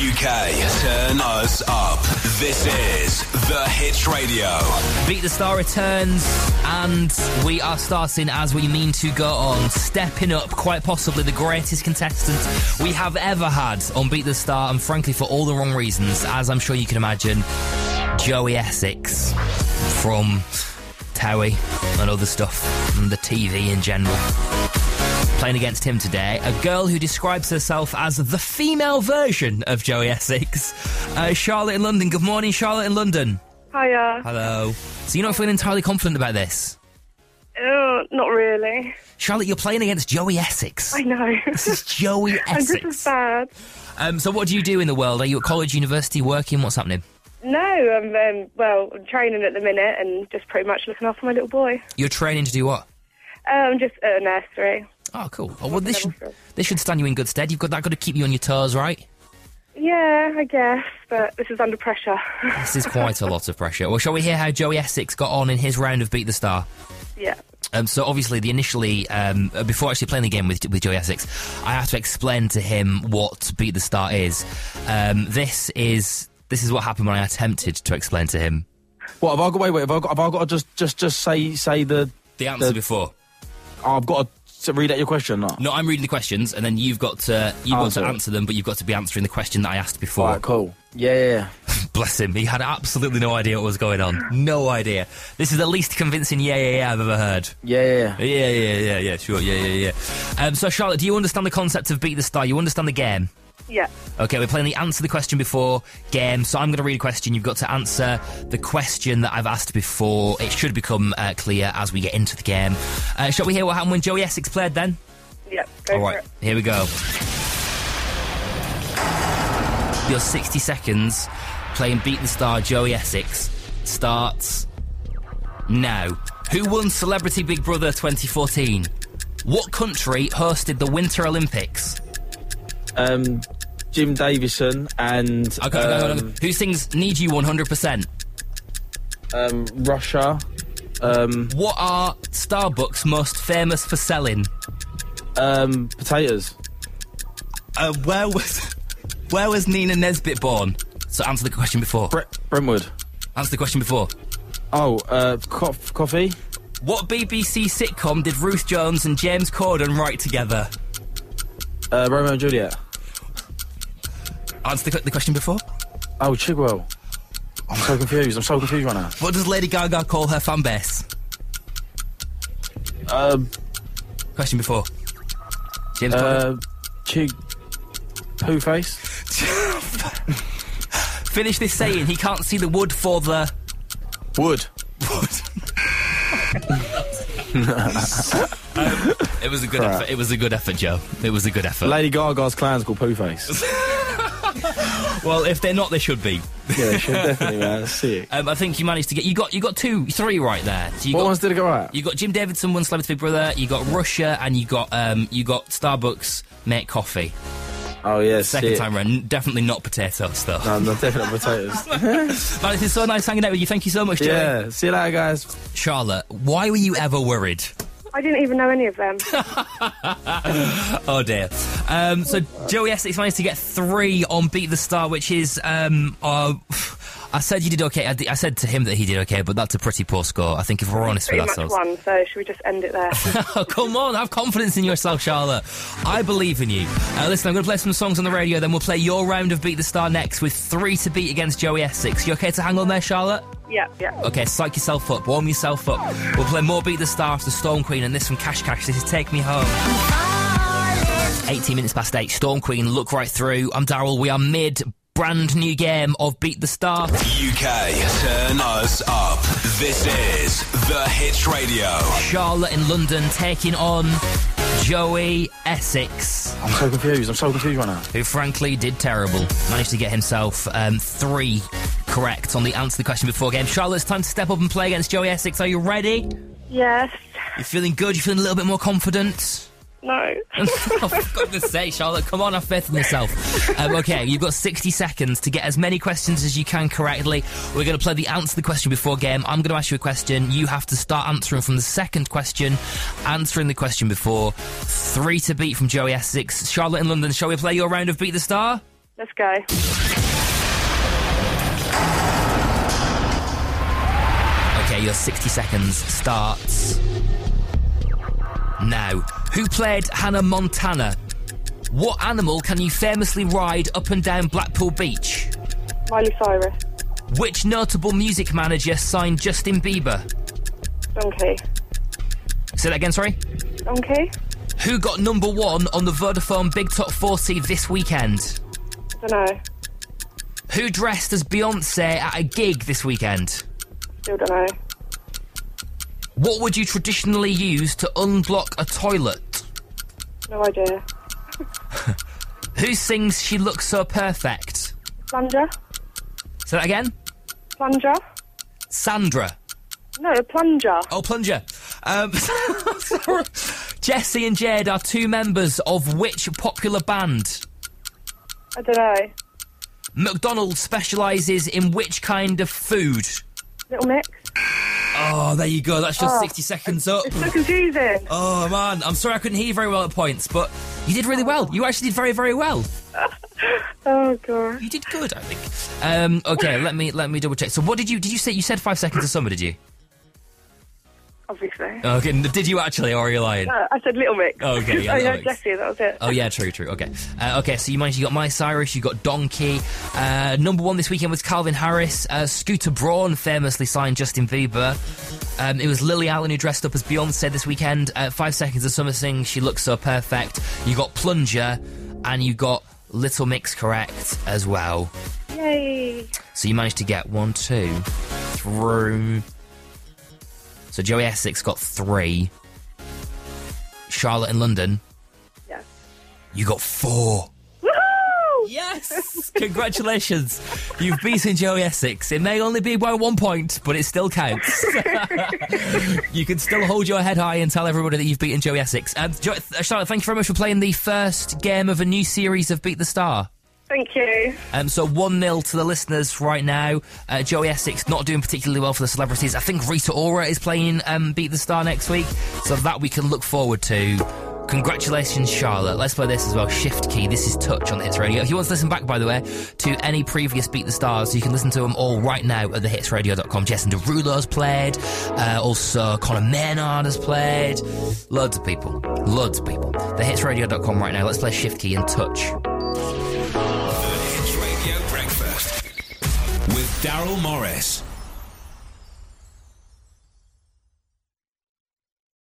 UK, turn us up. This is The Hits Radio. Beat the Star returns, and we are starting as we mean to go on, stepping up quite possibly the greatest contestant we have ever had on Beat the Star, and frankly for all the wrong reasons, as I'm sure you can imagine, Joey Essex from Towie and other stuff, and the TV in general. Playing against him today, a girl who describes herself as the female version of Joey Essex, Charlotte in London. Good morning, Charlotte in London. Hiya. Hello. So you're not feeling entirely confident about this? Not really. Charlotte, you're playing against Joey Essex. I know. This is Joey Essex. And this is bad. So what do you do in the world? Are you at college, university, working? What's happening? No, I'm training at the minute and just pretty much looking after my little boy. You're training to do what? I'm just at a nursery. Oh, cool. Oh, well, this should stand you in good stead. You've got that got to keep you on your toes, right? Yeah, I guess, but this is under pressure. This is quite a lot of pressure. Well, shall we hear how Joey Essex got on in his round of Beat the Star? Yeah. So obviously, before actually playing the game with Joey Essex, I have to explain to him what Beat the Star is. This is what happened when I attempted to explain to him. What have I got? Wait, have I got to just say the answer before? Oh, I've got to read out your question. No, I'm reading the questions, and then you've got to answer them, but you've got to be answering the question that I asked before. All right, cool. Yeah. Bless him. He had absolutely no idea what was going on. No idea. This is the least convincing yeah I've ever heard. Yeah, sure, yeah. So, Charlotte, do you understand the concept of Beat the Star? You understand the game? Yeah. Okay, we're playing the answer the question before game, so I'm going to read a question. You've got to answer the question that I've asked before. It should become clear as we get into the game. Shall we hear what happened when Joey Essex played then? Yeah, go for it. Here we go. Your 60 seconds playing Beat the Star Joey Essex starts now. Who won Celebrity Big Brother 2014? What country hosted the Winter Olympics? Jim Davison and... Okay. Who sings Need You 100%? Russia. What are Starbucks most famous for selling? Potatoes. Where was Nina Nesbitt born? So answer the question before. Brentwood. Answer the question before. Oh, coffee. What BBC sitcom did Ruth Jones and James Corden write together? Romeo and Juliet. Answer the question before. Oh, Chigwell. I'm so confused right now. What does Lady Gaga call her fan base? Question before. James Corden. Pooh face. Finish this saying. He can't see the wood for the... Wood. It was a good effort. It was a good effort, Joe. It was a good effort. Lady Gaga's clan's called Pooh face. Well, if they're not, they should be. Yeah, they should definitely, man. Let's see it. I think you managed to get... You got 3 right there. So what ones did it go right? You got Jim Davidson won Celebrity Big Brother, you got Russia, and you got Starbucks make coffee. Oh, yeah, Second time round. Definitely not potatoes, though. No, definitely not potatoes. Man, it's so nice hanging out with you. Thank you so much, Joey. Yeah, see you later, guys. Charlotte, why were you ever worried? I didn't even know any of them. Oh, dear. So, Joey Essex managed to get 3 on Beat the Star, which is... I said you did okay. I said to him that he did okay, but that's a pretty poor score. I think if we're honest with ourselves. Pretty much won, so should we just end it there? Oh, come on, have confidence in yourself, Charlotte. I believe in you. Listen, I'm going to play some songs on the radio, then we'll play your round of Beat the Star next with 3 to beat against Joey Essex. You okay to hang on there, Charlotte? Yeah. Okay, psych yourself up, warm yourself up. We'll play more Beat the Star after Storm Queen and this from Cash Cash. This is Take Me Home. 18 minutes past 8, Storm Queen, Look Right Through. I'm Daryl, we are brand new game of Beat the Star. UK, turn us up. This is The Hits Radio. Charlotte in London taking on Joey Essex. I'm so confused right now. Who frankly did terrible. Managed to get himself 3 correct on the answer the question before game. Charlotte, it's time to step up and play against Joey Essex. Are you ready? Yes. You feeling good? You feeling a little bit more confident? No. Oh, for goodness sake, Charlotte, come on, have faith in yourself. Okay, you've got 60 seconds to get as many questions as you can correctly. We're going to play the answer the question before game. I'm going to ask you a question. You have to start answering from the second question, answering the question before. 3 to beat from Joey Essex. Charlotte in London, shall we play your round of Beat the Star? Let's go. Okay, your 60 seconds starts now. Who played Hannah Montana? What animal can you famously ride up and down Blackpool Beach? Miley Cyrus. Which notable music manager signed Justin Bieber? Donkey. Say that again, sorry? Donkey. Who got number 1 on the Vodafone Big Top 40 this weekend? I don't know. Who dressed as Beyonce at a gig this weekend? Still don't know. What would you traditionally use to unblock a toilet? No idea. Who sings She Looks So Perfect? Plunger. Say that again? Plunger. Sandra. No, plunger. Oh, Plunger. Sorry. Jessie and Jade are 2 members of which popular band? I don't know. McDonald's specialises in which kind of food? Little Mix. Oh, there you go. That's just 60 seconds up. It's so confusing. Oh, man. I'm sorry I couldn't hear you very well at points, but you did really well. You actually did very, very well. Oh, God. You did good, I think. Okay, let me double check. So what did you say? You said 5 seconds of summer, did you? Obviously. Okay, did you actually, or are you lying? No, I said Little Mix. Okay, yeah, oh, Little yeah, Mix. Jessie, that was it. Oh, yeah, true. Okay. Okay, so you got Miley Cyrus, you got Donkey. Number 1 this weekend was Calvin Harris. Scooter Braun famously signed Justin Bieber. It was Lily Allen who dressed up as Beyonce this weekend. 5 seconds of summer sing, She Looks So Perfect. You got Plunger, and you got Little Mix correct as well. Yay. So you managed to get 1, 2, 3... So Joey Essex got 3. Charlotte in London. Yes. You got 4. Woohoo! Yes! Congratulations. You've beaten Joey Essex. It may only be by 1 point, but it still counts. You can still hold your head high and tell everybody that you've beaten Joey Essex. Charlotte, thank you very much for playing the first game of a new series of Beat the Star. Thank you. So 1-0 to the listeners right now. Joey Essex not doing particularly well for the celebrities. I think Rita Ora is playing Beat the Star next week, so that we can look forward to. Congratulations, Charlotte. Let's play this as well. Shift Key. This is Touch on the Hits Radio. If you want to listen back, by the way, to any previous Beat the Stars, you can listen to them all right now at thehitsradio.com. Jason Derulo's played. Also, Conor Maynard has played. Loads of people. Thehitsradio.com right now. Let's play Shift Key and Touch. The Hits Radio Breakfast with Daryl Morris.